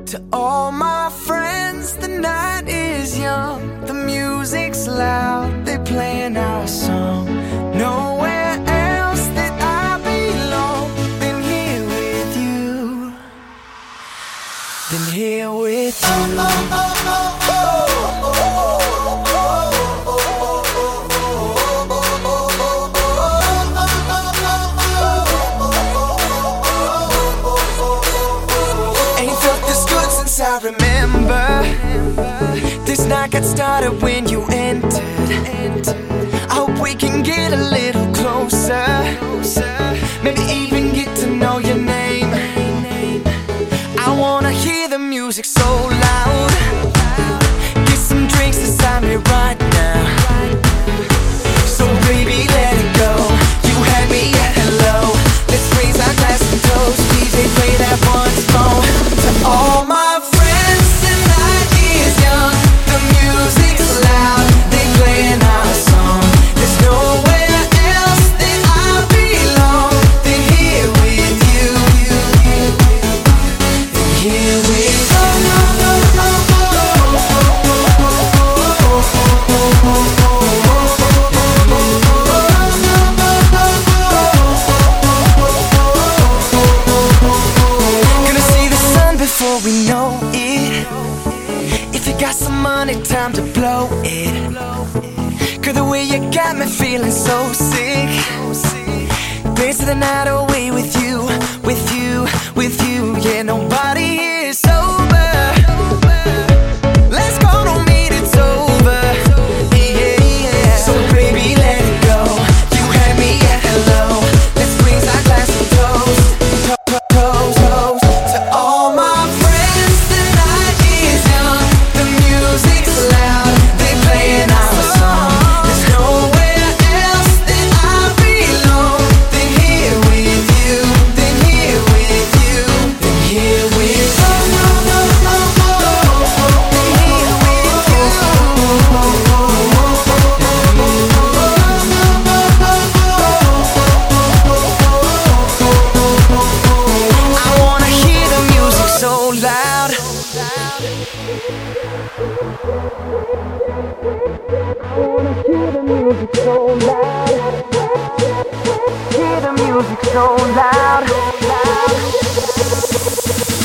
To all my friends, the night is young, the music's loud, they're playing our song. Nowhere else that I belong than here with you, than here with you. I remember this night got started when you entered. I hope we can get a little closer, maybe even get to know your name. I wanna hear the music so loud. Get some drinks inside me right now. So baby, let it go. You had me at hello. Let's raise our glass and toast. DJ, play that one song. To all my we know it. If you got some money, time to blow it. Girl, the way you got me feeling so sick. Dance the night away with you, with you, with you. Yeah, nobody here is sober. Let's go, don't mean it's over. Yeah, yeah. So baby, let it go. You had me at hello. Let's raise our glass and toast, toast, toast. To all my hear the music so loud. Hear the music so loud.